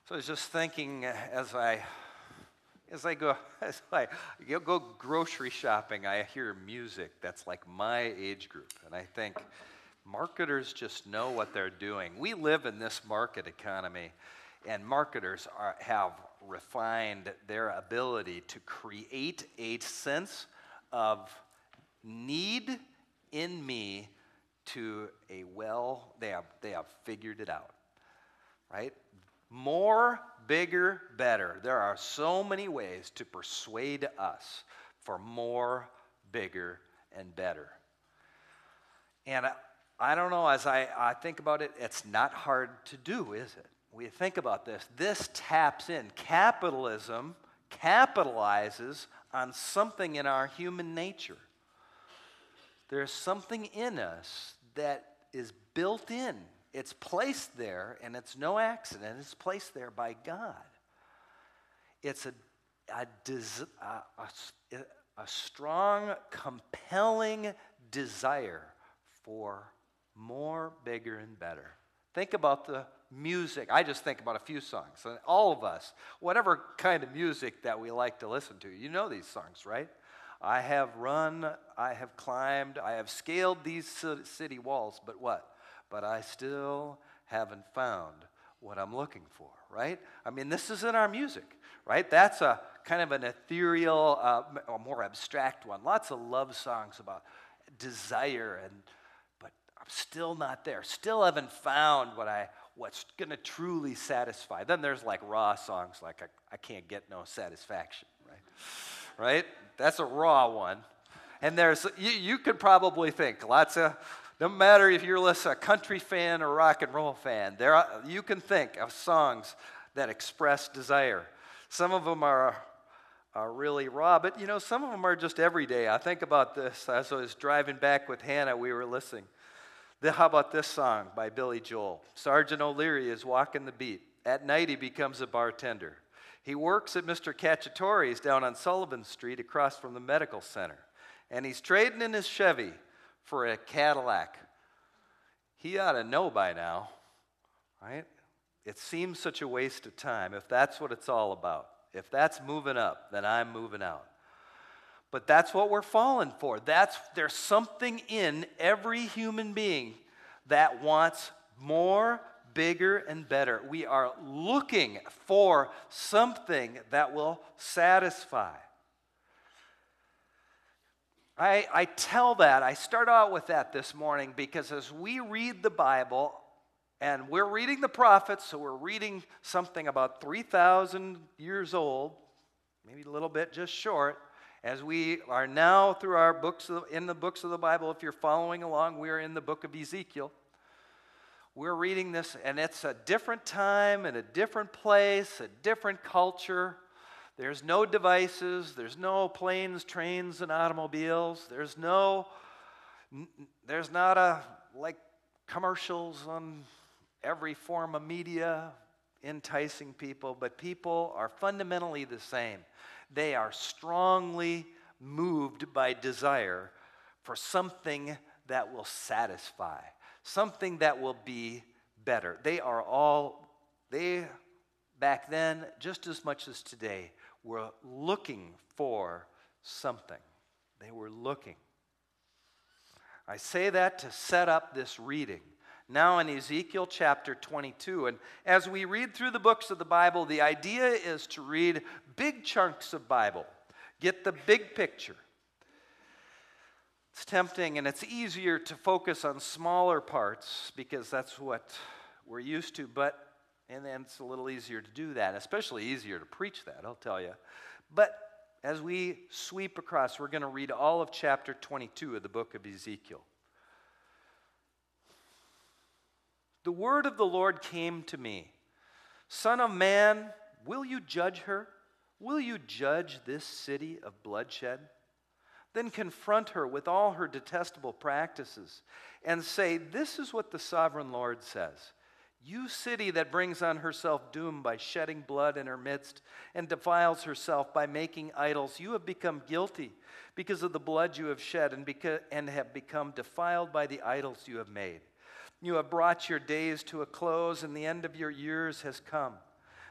So I was just thinking as I go grocery shopping, I hear music that's like my age group, and I think marketers just know what they're doing. We live in this market economy, and marketers have refined their ability to create a sense of need in me to they have figured it out, right? More, bigger, better. There are so many ways to persuade us for more, bigger, and better. And I don't know, as I think about it, it's not hard to do, is it? We think about this. This taps in. Capitalism capitalizes on something in our human nature. There's something in us that is built in. It's placed there, and it's no accident. It's placed there by God. It's a strong, compelling desire for more, bigger, and better. Think about the music. I just think about a few songs. And all of us, whatever kind of music that we like to listen to, you know these songs, right? I have run, I have climbed, I have scaled these city walls, but what? But I still haven't found what I'm looking for, right? I mean, this is in our music, right? That's a kind of an ethereal, a more abstract one. Lots of love songs about desire, but I'm still not there. Still haven't found what's going to truly satisfy. Then there's like raw songs like I can't get no satisfaction, right? Right? That's a raw one. And you could probably think no matter if you're a country fan or rock and roll fan, you can think of songs that express desire. Some of them are really raw, but some of them are just everyday. I think about this as I was driving back with Hannah. We were listening. How about this song by Billy Joel? Sergeant O'Leary is walking the beat. At night, he becomes a bartender. He works at Mr. Cacciatore's down on Sullivan Street across from the medical center, and he's trading in his Chevy for a Cadillac. He ought to know by now, right? It seems such a waste of time if that's what it's all about. If that's moving up, then I'm moving out. But that's what we're falling for. There's something in every human being that wants more, bigger, and better. We are looking for something that will satisfy. I start out with that this morning because as we read the Bible, and we're reading the prophets, so we're reading something about 3,000 years old, maybe a little bit just short, as we are now through our books, in the books of the Bible. If you're following along, we're in the book of Ezekiel. We're reading this, and it's a different time and a different place, a different culture. There's no devices. There's no planes, trains, and automobiles. There's not commercials on every form of media enticing people, but people are fundamentally the same. They are strongly moved by desire for something that will satisfy, something that will be better. They back then, just as much as today, were looking for something. They were looking. I say that to set up this reading. Now in Ezekiel chapter 22, and as we read through the books of the Bible, the idea is to read big chunks of Bible, get the big picture. It's tempting and it's easier to focus on smaller parts because that's what we're used to, and then it's a little easier to do that, especially easier to preach that, I'll tell you. But as we sweep across, we're going to read all of chapter 22 of the book of Ezekiel. The word of the Lord came to me. Son of man, will you judge her? Will you judge this city of bloodshed? Then confront her with all her detestable practices and say, this is what the sovereign Lord says. You city that brings on herself doom by shedding blood in her midst and defiles herself by making idols, you have become guilty because of the blood you have shed and have become defiled by the idols you have made. You have brought your days to a close, and the end of your years has come.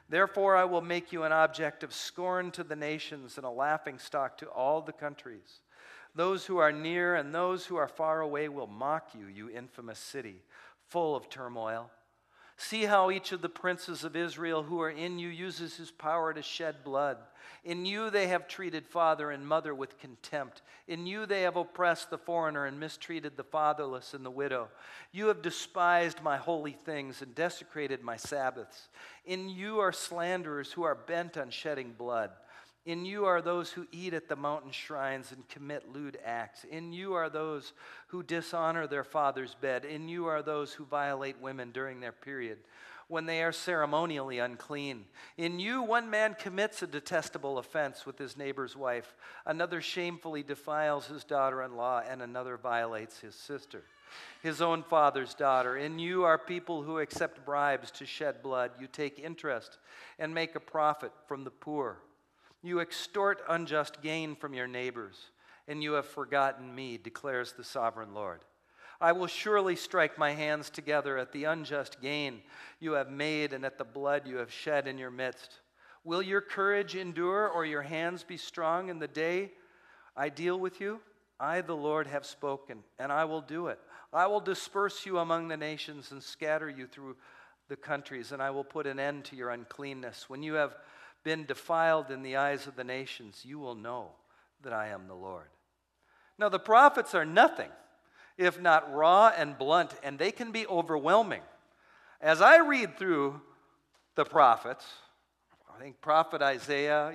Therefore I will make you an object of scorn to the nations and a laughingstock to all the countries. Those who are near and those who are far away will mock you, you infamous city, full of turmoil. See how each of the princes of Israel who are in you uses his power to shed blood. In you they have treated father and mother with contempt. In you they have oppressed the foreigner and mistreated the fatherless and the widow. You have despised my holy things and desecrated my Sabbaths. In you are slanderers who are bent on shedding blood. In you are those who eat at the mountain shrines and commit lewd acts. In you are those who dishonor their father's bed. In you are those who violate women during their period, when they are ceremonially unclean. In you one man commits a detestable offense with his neighbor's wife. Another shamefully defiles his daughter-in-law, and another violates his sister, his own father's daughter. In you are people who accept bribes to shed blood. You take interest and make a profit from the poor. You extort unjust gain from your neighbors, and you have forgotten me, declares the sovereign Lord. I will surely strike my hands together at the unjust gain you have made and at the blood you have shed in your midst. Will your courage endure, or your hands be strong in the day I deal with you? I, the Lord, have spoken, and I will do it. I will disperse you among the nations and scatter you through the countries, and I will put an end to your uncleanness. When you have been defiled in the eyes of the nations, you will know that I am the Lord. Now, the prophets are nothing if not raw and blunt, and they can be overwhelming. As I read through the prophets, I think prophet Isaiah,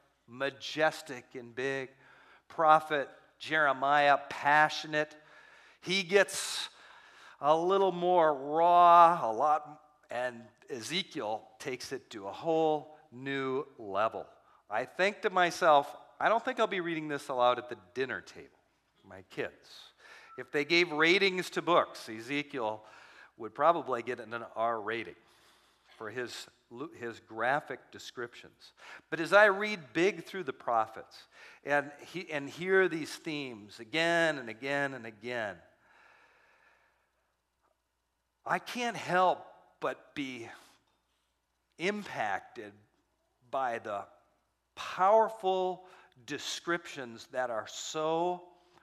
majestic and big. Prophet Jeremiah, passionate. He gets a little more raw, and Ezekiel takes it to a whole new level. I think to myself, I don't think I'll be reading this aloud at the dinner table, my kids. If they gave ratings to books, Ezekiel would probably get an R rating for his graphic descriptions. But as I read big through the prophets and hear these themes again and again and again, I can't help but be impacted by the powerful descriptions that are so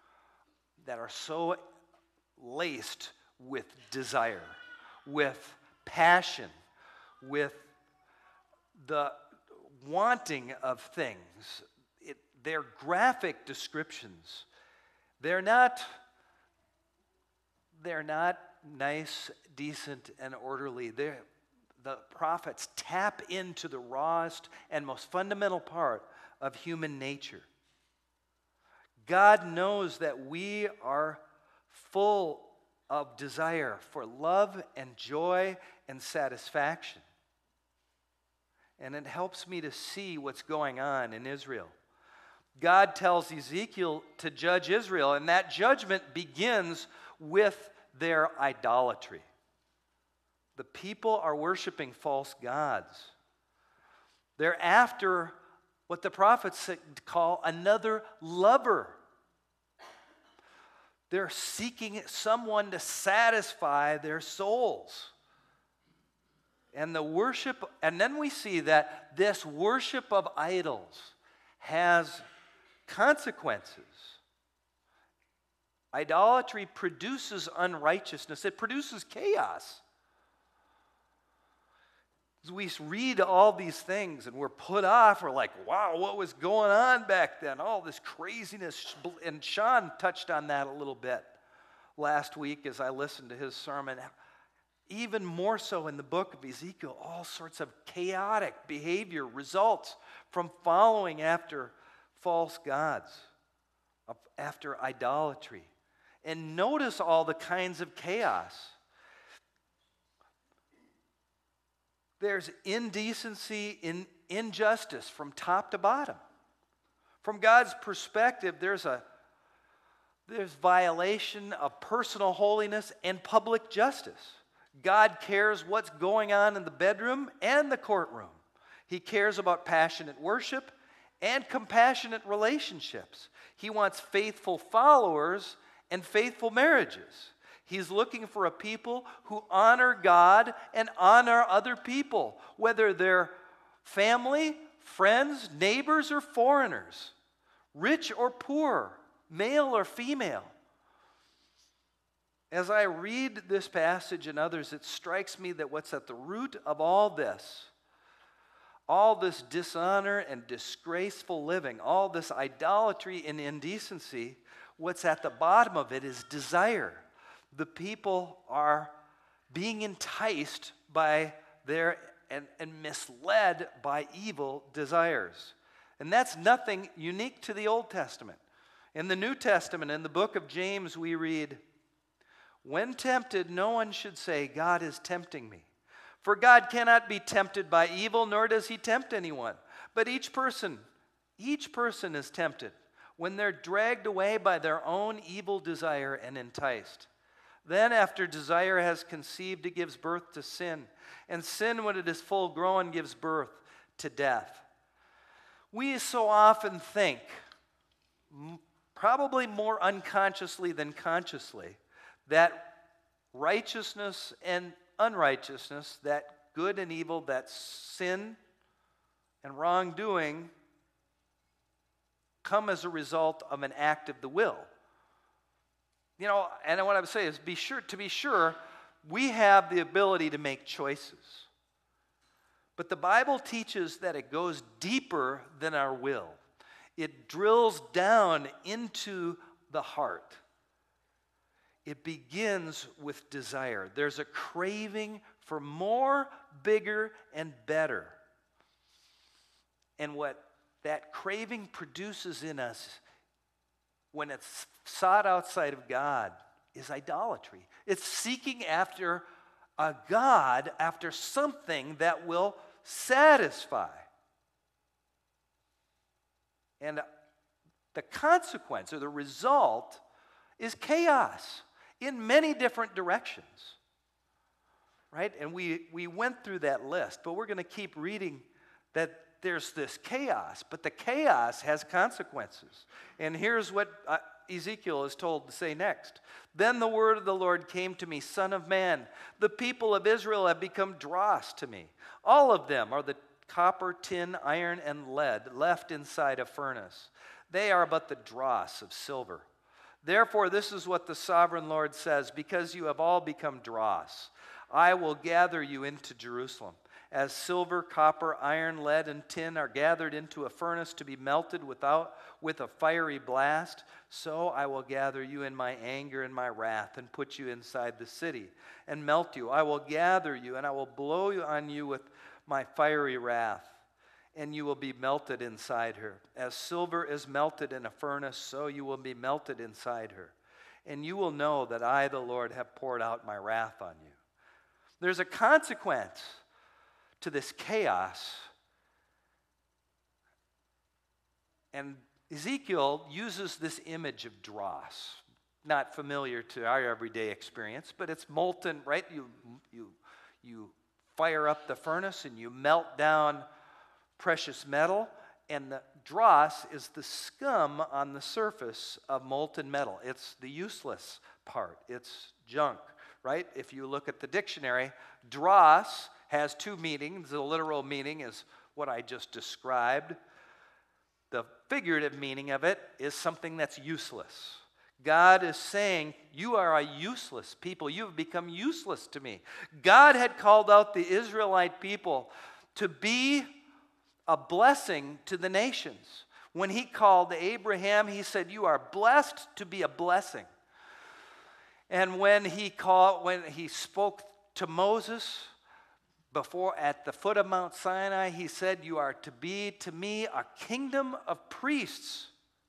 laced with desire, with passion, with the wanting of things. They're graphic descriptions. They're not nice, decent, and orderly. The prophets tap into the rawest and most fundamental part of human nature. God knows that we are full of desire for love and joy and satisfaction. And it helps me to see what's going on in Israel. God tells Ezekiel to judge Israel, and that judgment begins with their idolatry. The people are worshiping false gods. They're after what the prophets call another lover. They're seeking someone to satisfy their souls. And then we see that this worship of idols has consequences. Idolatry produces unrighteousness. It produces chaos. As we read all these things and we're put off, we're like, wow, what was going on back then? All this craziness. And Sean touched on that a little bit last week as I listened to his sermon. Even more so in the book of Ezekiel, all sorts of chaotic behavior results from following after false gods, after idolatry. And notice all the kinds of chaos. There's indecency, injustice from top to bottom. From God's perspective, there's violation of personal holiness and public justice. God cares what's going on in the bedroom and the courtroom. He cares about passionate worship and compassionate relationships. He wants faithful followers and faithful marriages. He's looking for a people who honor God and honor other people, whether they're family, friends, neighbors, or foreigners, rich or poor, male or female. As I read this passage and others, it strikes me that what's at the root of all this dishonor and disgraceful living, all this idolatry and indecency, what's at the bottom of it is desire. The people are being enticed by their and misled by evil desires. And that's nothing unique to the Old Testament. In the New Testament, in the book of James, we read, "When tempted, no one should say, 'God is tempting me.' For God cannot be tempted by evil, nor does he tempt anyone. But each person is tempted when they're dragged away by their own evil desire and enticed. Then after desire has conceived, it gives birth to sin. And sin, when it is full grown, gives birth to death." We so often think, probably more unconsciously than consciously, that righteousness and unrighteousness, that good and evil, that sin and wrongdoing come as a result of an act of the will. And what I would say is to be sure, we have the ability to make choices. But the Bible teaches that it goes deeper than our will. It drills down into the heart. It begins with desire. There's a craving for more, bigger, and better. And what that craving produces in us when it's sought outside of God is idolatry. It's seeking after a God, after something that will satisfy. And the consequence or the result is chaos in many different directions. Right? And we went through that list, but we're going to keep reading that there's this chaos, but the chaos has consequences. And here's what Ezekiel is told to say next. "Then the word of the Lord came to me, 'Son of man, the people of Israel have become dross to me. All of them are the copper, tin, iron, and lead left inside a furnace. They are but the dross of silver. Therefore, this is what the sovereign Lord says, because you have all become dross, I will gather you into Jerusalem. As silver, copper, iron, lead, and tin are gathered into a furnace to be melted with a fiery blast, so I will gather you in my anger and my wrath and put you inside the city and melt you. I will gather you and I will blow on you with my fiery wrath, and you will be melted inside her. As silver is melted in a furnace, so you will be melted inside her. And you will know that I, the Lord, have poured out my wrath on you." There's a consequence to this chaos. And Ezekiel uses this image of dross, not familiar to our everyday experience, but it's molten, right? You fire up the furnace and you melt down precious metal, and the dross is the scum on the surface of molten metal. It's the useless part. It's junk, right? If you look at the dictionary, dross has two meanings. The literal meaning is what I just described. The figurative meaning of it is something that's useless. God is saying, you are a useless people. You have become useless to me. God had called out the Israelite people to be a blessing to the nations. When he called Abraham, he said, "You are blessed to be a blessing." And when he spoke to Moses, before at the foot of Mount Sinai, he said, "You are to be to me a kingdom of priests."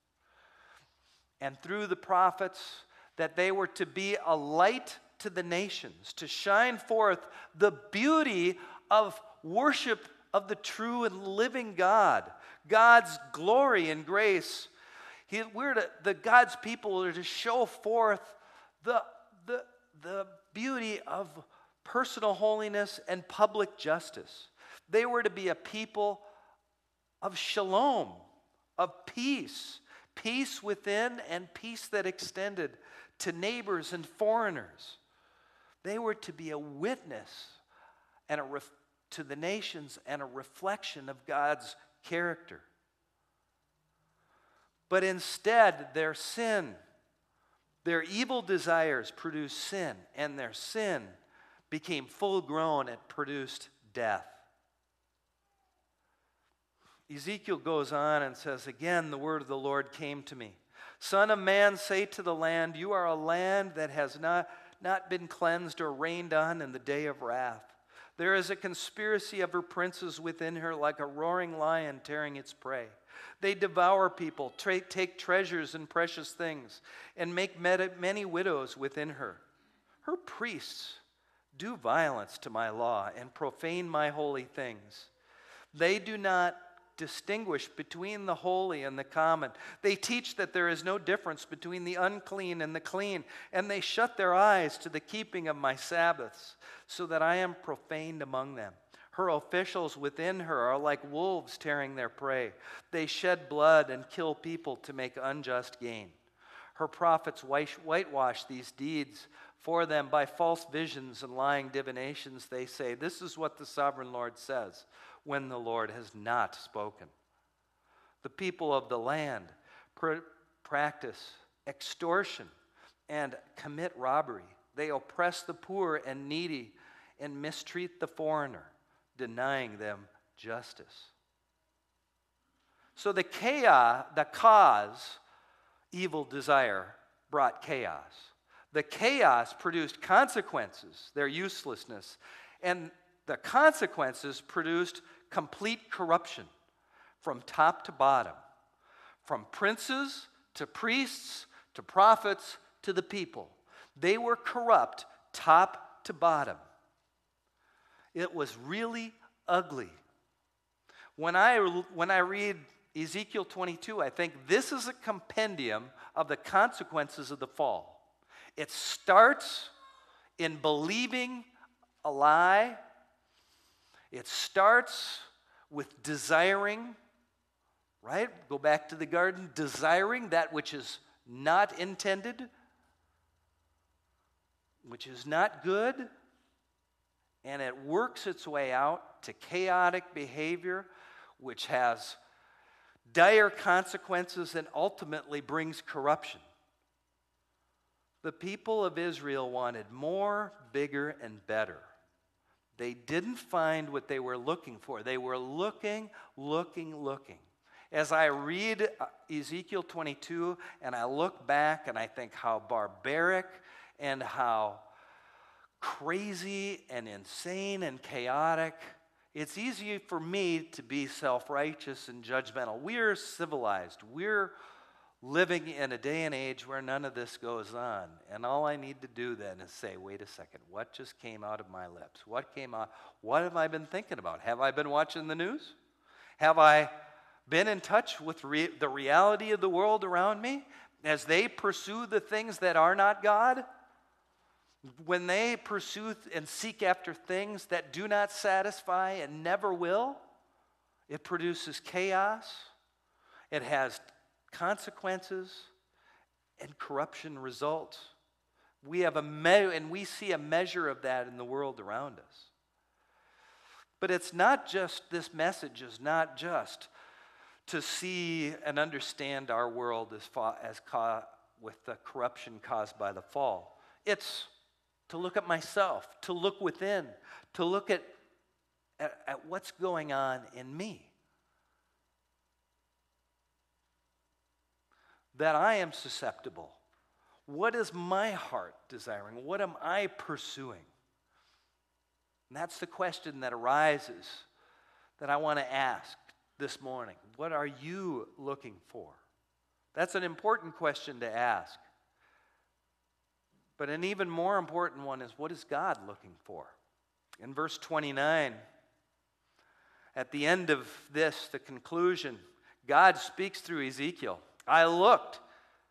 And through the prophets, that they were to be a light to the nations, to shine forth the beauty of worship of the true and living God, God's glory and grace. God's people are to show forth the beauty of personal holiness and public justice. They were to be a people of shalom, of peace within and peace that extended to neighbors and foreigners. They were to be a witness and to the nations and a reflection of God's character. But instead, their sin, their evil desires produced sin, and their sin became full grown and produced death. Ezekiel goes on and says, again, the word of the Lord came to me. Son of man, say to the land, you are a land that has not been cleansed or rained on in the day of wrath. There is a conspiracy of her princes within her, like a roaring lion tearing its prey. They devour people, take treasures and precious things, and make many widows within her. Her priests do violence to my law and profane my holy things. They do not distinguish between the holy and the common. They teach that there is no difference between the unclean and the clean, and they shut their eyes to the keeping of my Sabbaths, so that I am profaned among them. Her officials within her are like wolves tearing their prey. They shed blood and kill people to make unjust gain. Her prophets whitewash these deeds for them by false visions and lying divinations. They say, this is what the sovereign Lord says, when the Lord has not spoken. The people of the land practice extortion and commit robbery. They oppress the poor and needy and mistreat the foreigner, denying them justice. So the cause, evil desire, brought chaos. The chaos produced consequences, their uselessness, and the consequences produced complete corruption from top to bottom, from princes to priests to prophets to the people. They were corrupt top to bottom. It was really ugly. When I read Ezekiel 22, I think this is a compendium of the consequences of the fall. It starts in believing a lie. It starts with desiring, right? Go back to the garden, desiring that which is not intended, which is not good, and it works its way out to chaotic behavior, which has dire consequences and ultimately brings corruption. The people of Israel wanted more, bigger, and better. They didn't find what they were looking for. They were looking. As I read Ezekiel 22 and I look back and I think how barbaric and how crazy and insane and chaotic, it's easy for me to be self-righteous and judgmental. We're civilized. We're living in a day and age where none of this goes on. And all I need to do then is say, wait a second, what just came out of my lips? What came out? What have I been thinking about? Have I been watching the news? Have I been in touch with the reality of the world around me as they pursue the things that are not God? When they pursue and seek after things that do not satisfy and never will, it produces chaos. It has consequences, and corruption results. We have and we see a measure of that in the world around us. But it's not just, this message is not just to see and understand our world with the corruption caused by the fall. It's to look at myself, to look within, to look at what's going on in me. That I am susceptible. What is my heart desiring? What am I pursuing? And that's the question that arises that I want to ask this morning. What are you looking for? That's an important question to ask. But an even more important one is, what is God looking for? In verse 29, at the end of this, the conclusion, God speaks through Ezekiel. I looked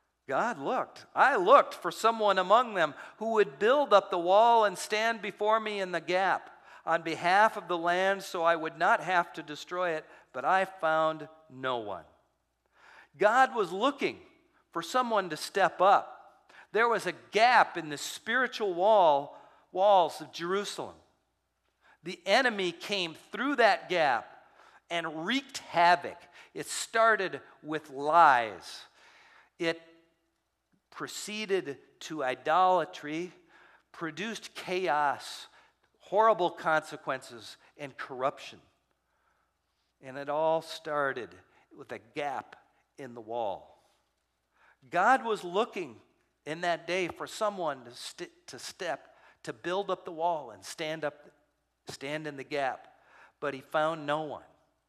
for someone among them who would build up the wall and stand before me in the gap on behalf of the land so I would not have to destroy it, but I found no one. God was looking for someone to step up. There was a gap in the spiritual walls of Jerusalem. The enemy came through that gap and wreaked havoc. It started with lies. It proceeded to idolatry, produced chaos, horrible consequences, and corruption. And it all started with a gap in the wall. God was looking in that day for someone to build up the wall and stand in the gap, but he found no one.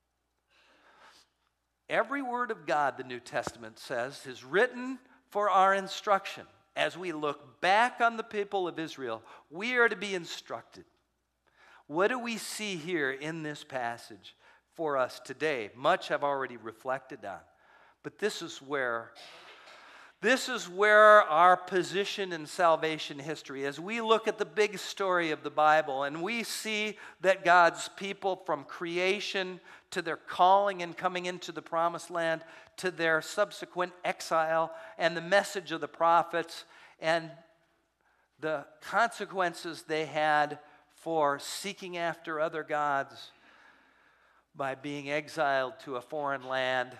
Every word of God, the New Testament says, is written for our instruction. As we look back on the people of Israel, we are to be instructed. What do we see here in this passage for us today? Much I've already reflected on, but this is where our position in salvation history, as we look at the big story of the Bible and we see that God's people, from creation to their calling and coming into the promised land, to their subsequent exile, and the message of the prophets and the consequences they had for seeking after other gods by being exiled to a foreign land.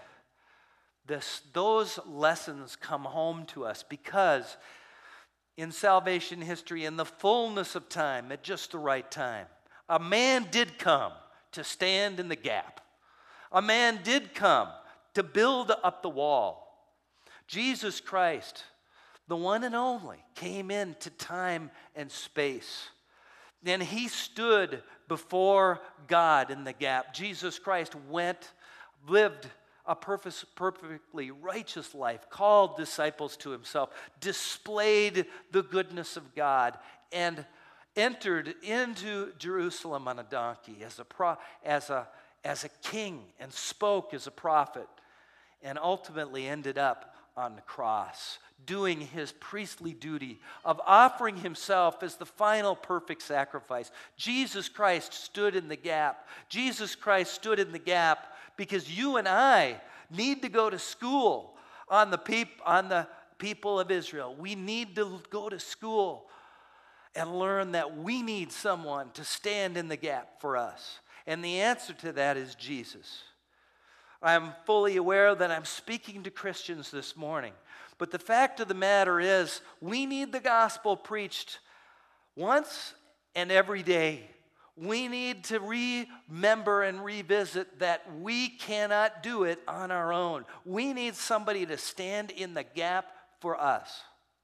Those lessons come home to us because in salvation history, in the fullness of time, at just the right time, a man did come to stand in the gap. A man did come to build up the wall. Jesus Christ, the one and only, came into time and space. And he stood before God in the gap. Jesus Christ lived a perfectly righteous life, called disciples to himself, displayed the goodness of God, and entered into Jerusalem on a donkey as a king, and spoke as a prophet, and ultimately ended up on the cross, doing his priestly duty of offering himself as the final perfect sacrifice. Jesus Christ stood in the gap. Jesus Christ stood in the gap because you and I need to go to school on the people of Israel. We need to go to school and learn that we need someone to stand in the gap for us. And the answer to that is Jesus. I'm fully aware that I'm speaking to Christians this morning. But the fact of the matter is, we need the gospel preached once and every day. We need to remember and revisit that we cannot do it on our own. We need somebody to stand in the gap for us.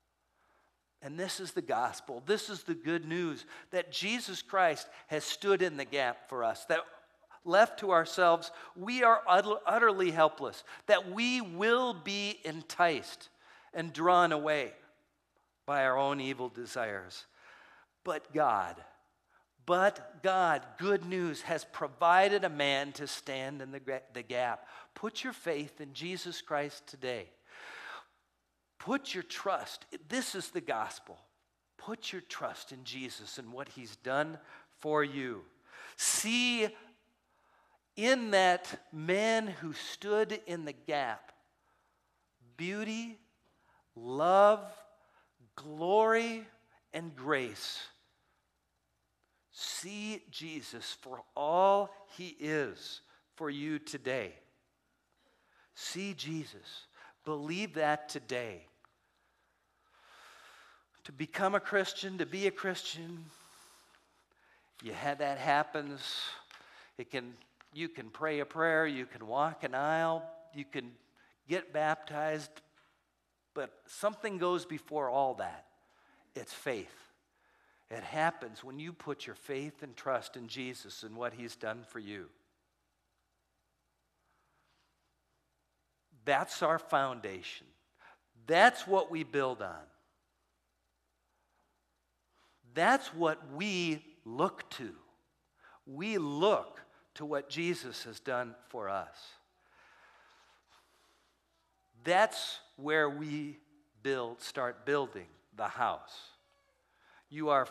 And this is the gospel. This is the good news that Jesus Christ has stood in the gap for us, that left to ourselves, we are utterly helpless, that we will be enticed and drawn away by our own evil desires. But God, good news, has provided a man to stand in the gap. Put your faith in Jesus Christ today. Put your trust. This is the gospel. Put your trust in Jesus and what he's done for you. See in that man who stood in the gap beauty, love, glory, and grace. See Jesus for all he is for you today. See Jesus. Believe that today. To become a Christian, to be a Christian, that happens. You can pray a prayer, you can walk an aisle, you can get baptized, but something goes before all that. It's faith. It happens when you put your faith and trust in Jesus and what he's done for you. That's our foundation. That's what we build on. That's what we look to. We look to what Jesus has done for us. That's where we start building the house. You are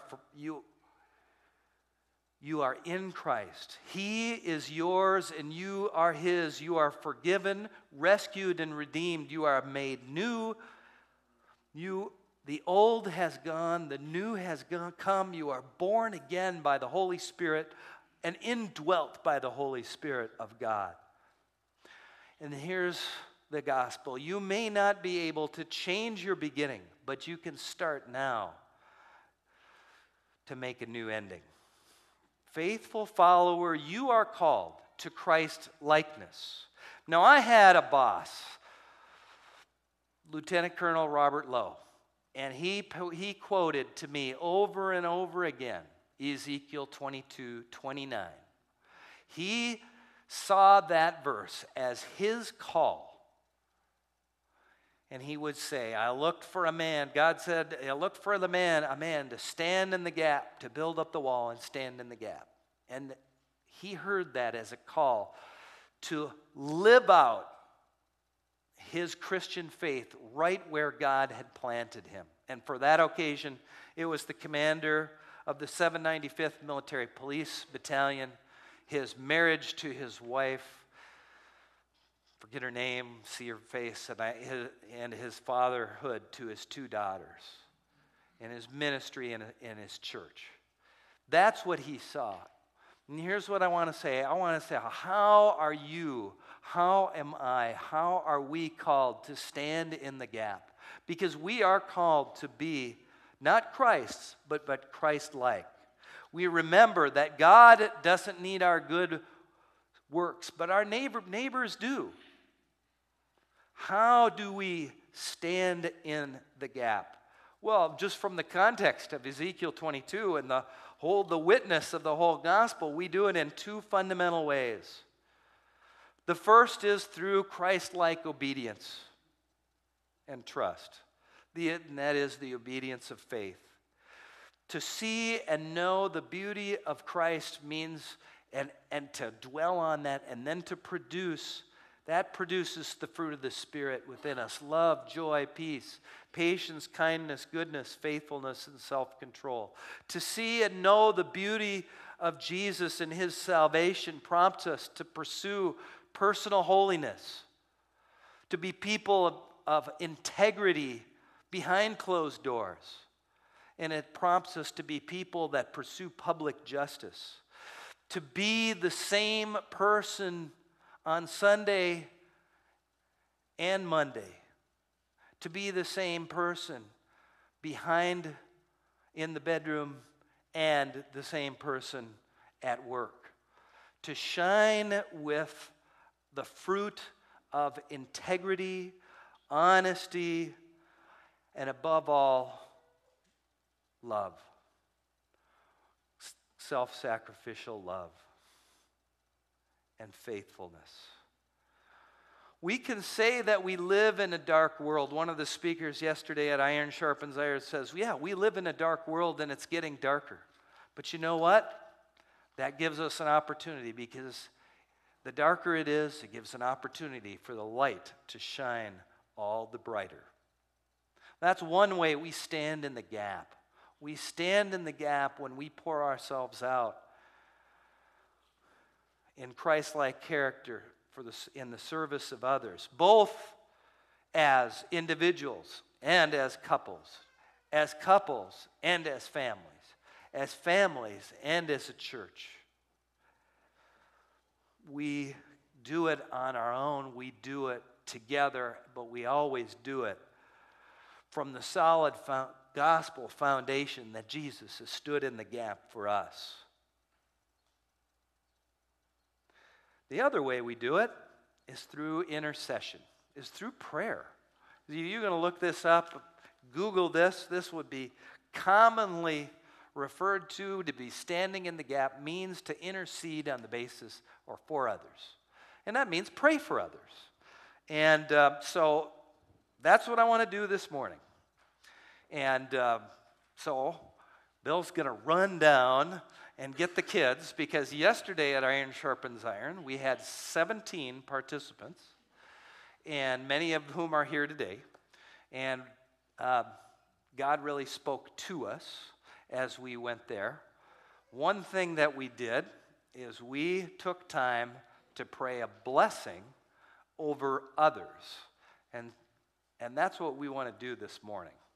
in Christ. He is yours and you are his. You are forgiven, rescued, and redeemed. You are made new. You The old has gone, the new has come. You are born again by the Holy Spirit and indwelt by the Holy Spirit of God. And here's the gospel. You may not be able to change your beginning, but you can start now to make a new ending. Faithful follower, you are called to Christ likeness. Now, I had a boss, Lieutenant Colonel Robert Lowe, and he quoted to me over and over again Ezekiel 22:29. He saw that verse as his call. And he would say, I looked for a man. God said, I looked for a man to stand in the gap, to build up the wall and stand in the gap. And he heard that as a call to live out his Christian faith right where God had planted him. And for that occasion, it was the commander of the 795th Military Police Battalion, his marriage to his wife, forget her name, see her face, and his fatherhood to his 2 daughters, and his ministry in his church. That's what he saw. And here's what I want to say. I want to say, how are you, how am I, how are we called to stand in the gap? Because we are called to be not Christ's, but Christ-like. We remember that God doesn't need our good works, but our neighbors do. How do we stand in the gap? Well, just from the context of Ezekiel 22 and the witness of the whole gospel, we do it in 2 fundamental ways. The first is through Christ-like obedience and trust. And that is the obedience of faith. To see and know the beauty of Christ means, and to dwell on that, and then to produce. That produces the fruit of the Spirit within us. Love, joy, peace, patience, kindness, goodness, faithfulness, and self-control. To see and know the beauty of Jesus and his salvation prompts us to pursue personal holiness, to be people of integrity behind closed doors. And it prompts us to be people that pursue public justice, to be the same person on Sunday and Monday, to be the same person behind in the bedroom and the same person at work, to shine with the fruit of integrity, honesty, and above all, love, self-sacrificial love, and faithfulness. We can say that we live in a dark world. One of the speakers yesterday at Iron Sharpens Iron says, yeah, we live in a dark world and it's getting darker. But you know what? That gives us an opportunity, because the darker it is, it gives an opportunity for the light to shine all the brighter. That's one way we stand in the gap. We stand in the gap when we pour ourselves out in Christ-like character in the service of others, both as individuals and as couples and as families and as a church. We do it on our own, we do it together, but we always do it from the solid gospel foundation that Jesus has stood in the gap for us. The other way we do it is through intercession, is through prayer. You're going to look this up, Google this. This would be commonly referred to be standing in the gap, means to intercede on the basis or for others. And that means pray for others. And so that's what I want to do this morning. And so Bill's going to run down and get the kids, because yesterday at Iron Sharpens Iron, we had 17 participants, and many of whom are here today. And God really spoke to us as we went there. One thing that we did is we took time to pray a blessing over others. And that's what we want to do this morning.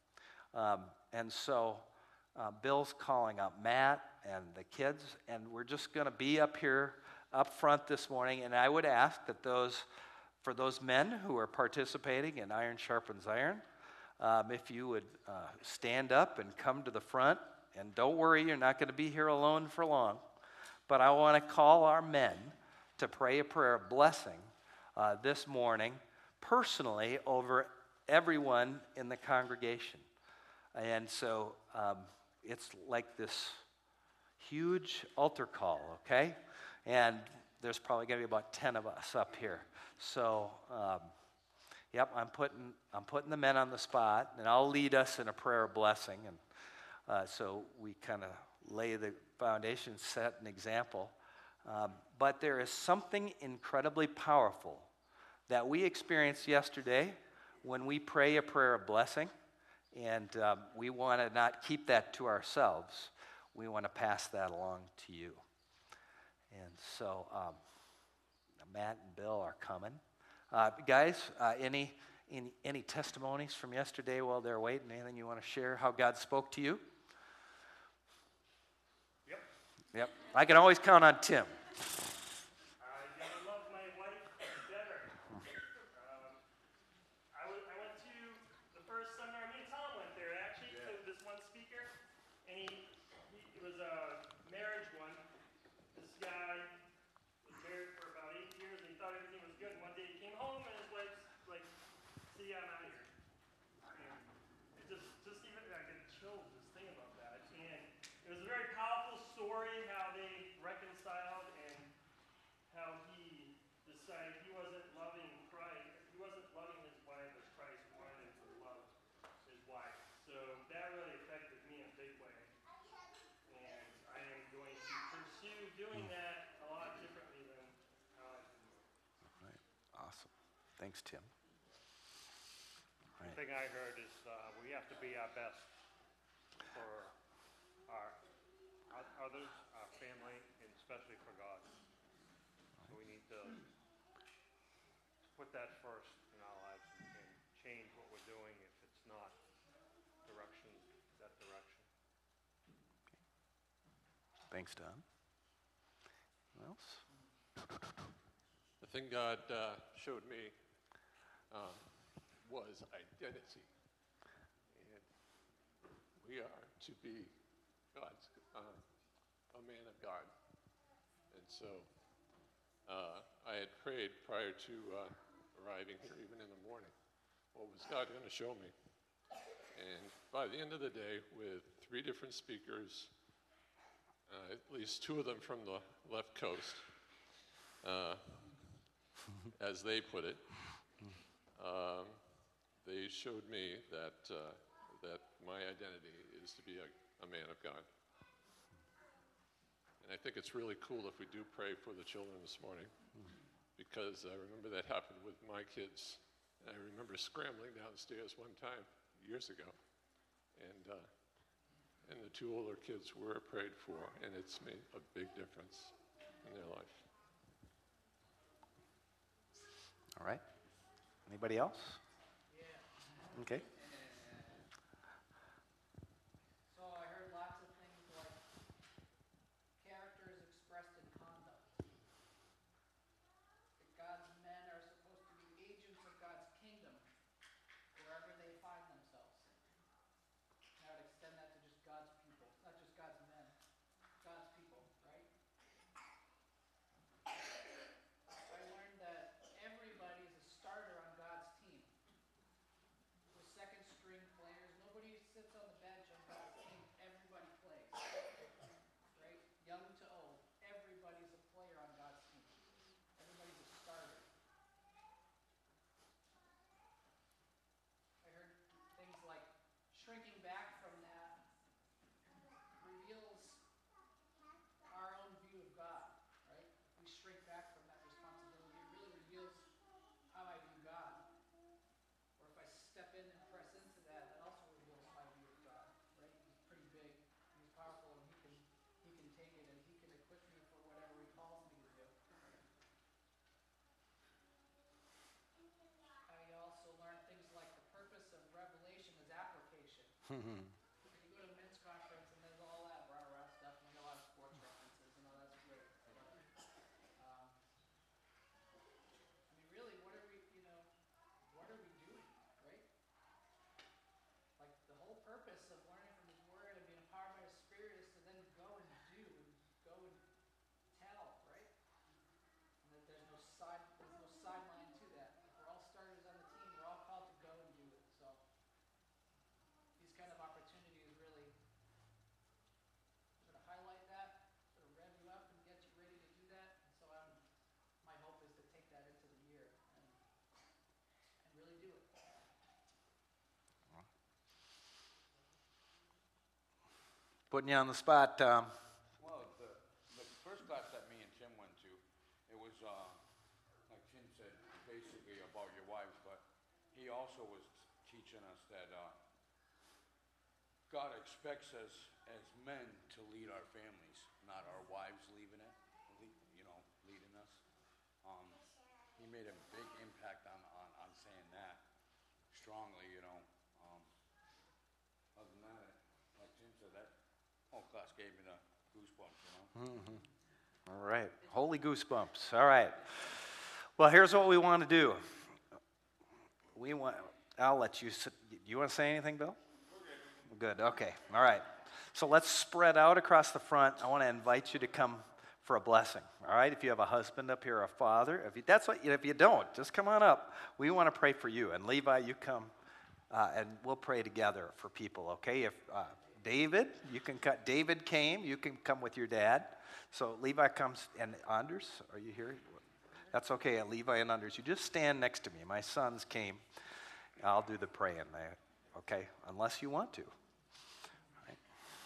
And so Bill's calling up Matt and the kids, and we're just going to be up here up front this morning. And I would ask that for those men who are participating in Iron Sharpens Iron, if you would stand up and come to the front. And don't worry, you're not going to be here alone for long. But I want to call our men to pray a prayer of blessing this morning, personally, over everyone in the congregation. And so it's like this huge altar call, okay? And there's probably going to be about 10 of us up here. So, yep, I'm putting the men on the spot, and I'll lead us in a prayer of blessing. And so we kind of lay the foundation, set an example. But there is something incredibly powerful that we experienced yesterday when we pray a prayer of blessing. And we want to not keep that to ourselves. We want to pass that along to you. And so Matt and Bill are coming. Guys, any testimonies from yesterday while they're waiting? Anything you want to share, how God spoke to you? Yep. I can always count on Tim. Thanks, Tim. Right. The thing I heard is we have to be our best for our others, our family, and especially for God. So we need to put that first in our lives and change what we're doing if it's not that direction. Thanks, Don. What else? The thing God showed me was identity. And we are to be God's, a man of God. And so I had prayed prior to arriving here, even in the morning, what was God going to show me? And by the end of the day, with 3 different speakers, at least 2 of them from the left coast, as they put it, they showed me that my identity is to be a man of God. And I think it's really cool if we do pray for the children this morning, because I remember that happened with my kids. And I remember scrambling downstairs one time years ago, and the 2 older kids were prayed for, and it's made a big difference in their life. All right. Anybody else? Yeah. Okay. So I heard lots of things like character is expressed in conduct. That God's men are supposed to be agents of God's kingdom wherever they find themselves. And I would extend that to just God's people, not just God's men, God's people, right? I learned that everybody is a starter on God's team. The second You go to a men's conference and there's all that rah-rah stuff, and a lot of sports references, that's great. But, I mean, really, what are we, what are we doing, right? Like, the whole purpose of learning from His Word and being empowered by His Spirit is to then go and do and go and tell, right? And that there's no sideline to that. Like, we're all starters on the team. We're all called to go and do it. So these kind of opportunities really sort of highlight that, sort of rev you up and get you ready to do that. And so my hope is to take that into the year and really do it. Putting you on the spot, Tom. Well, the first class that me and Tim went to, it was, like Tim said, basically about your wives, but he also was teaching us that God expects us as men to lead our families, not our wives leading us. He made a big impact on saying that strongly, Other than that, like Tim said, that whole class gave me the goosebumps, All right. Holy goosebumps. All right. Well, here's what we want to do. I'll let you sit. You want to say anything, Bill? Good. Okay. All right. So let's spread out across the front. I want to invite you to come for a blessing. All right. If you have a husband up here, a father, if you don't, just come on up. We want to pray for you. And Levi, you come, and we'll pray together for people. Okay. If David, David came. You can come with your dad. So Levi comes, and Anders, are you here? That's okay. Levi and Anders, you just stand next to me. My sons came. I'll do the praying. Okay, unless you want to. All right.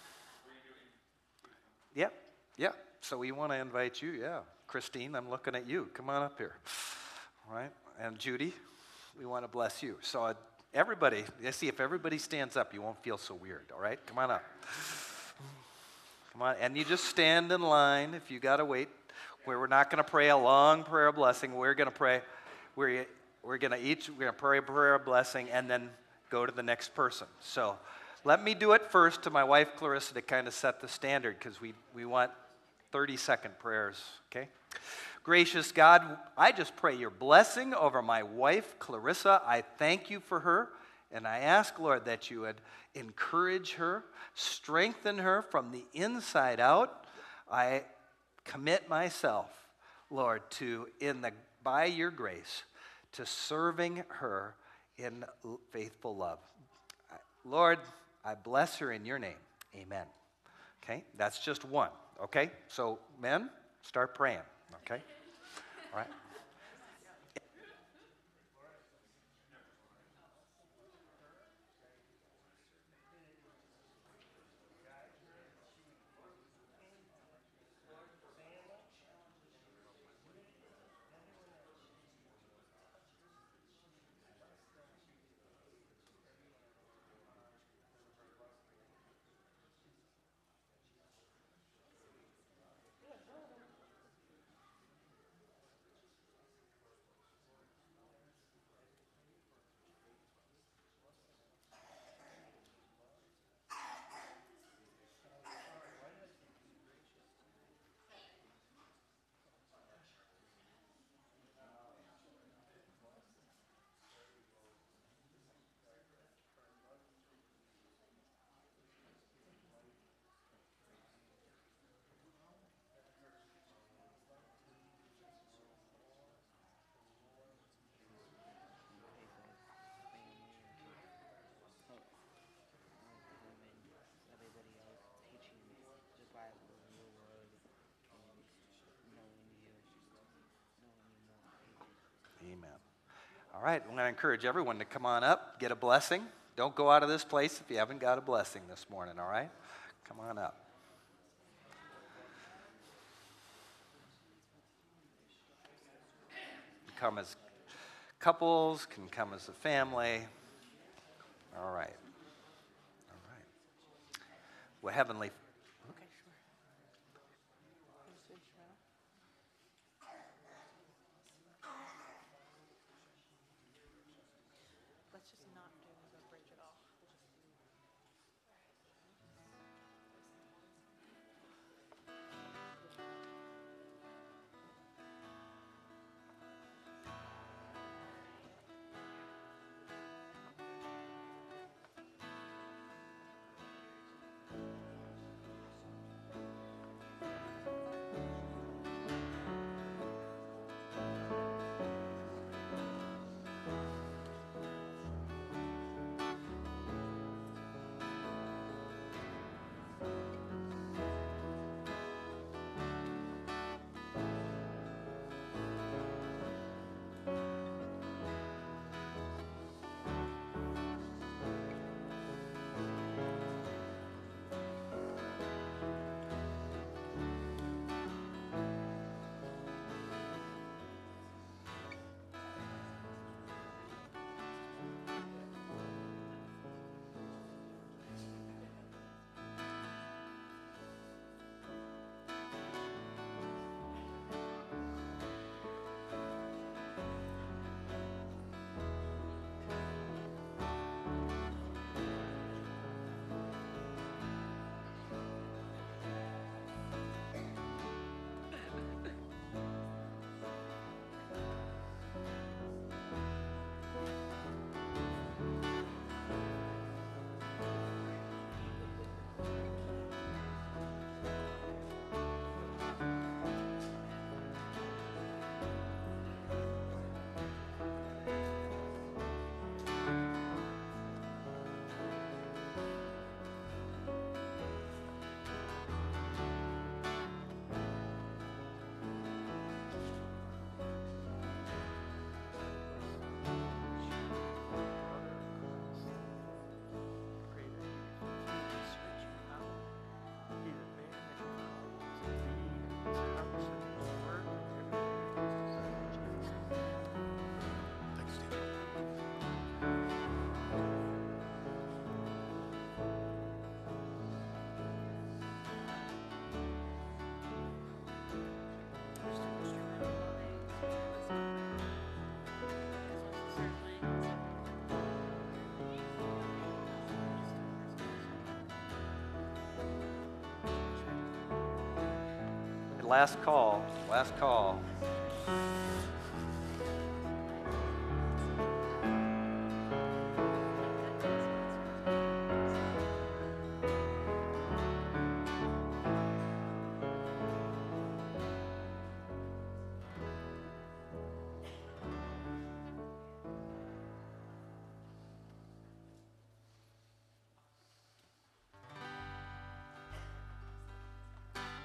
Yep. So we want to invite you. Yeah, Christine, I'm looking at you. Come on up here. All right, and Judy, we want to bless you. So everybody, let's see if everybody stands up. You won't feel so weird. All right, come on up. Come on, and you just stand in line if you got to wait. We're not going to pray a long prayer of blessing. We're going to pray. We're going to pray a prayer of blessing and then go to the next person. So let me do it first to my wife Clarissa to kind of set the standard because we want 30-second prayers. Okay. Gracious God, I just pray your blessing over my wife Clarissa. I thank you for her. And I ask, Lord, that you would encourage her, strengthen her from the inside out. I commit myself, Lord, by your grace, to serving her in faithful love. Lord, I bless her in your name. Amen. Okay, that's just one. Okay, so men, start praying. Okay, all right. Amen. All right, I'm going to encourage everyone to come on up, get a blessing. Don't go out of this place if you haven't got a blessing this morning, all right? Come on up. Come as couples, can come as a family. All right. All right. Well, Heavenly... Okay, sure. Let's just not do the bridge at all. last call. Last call.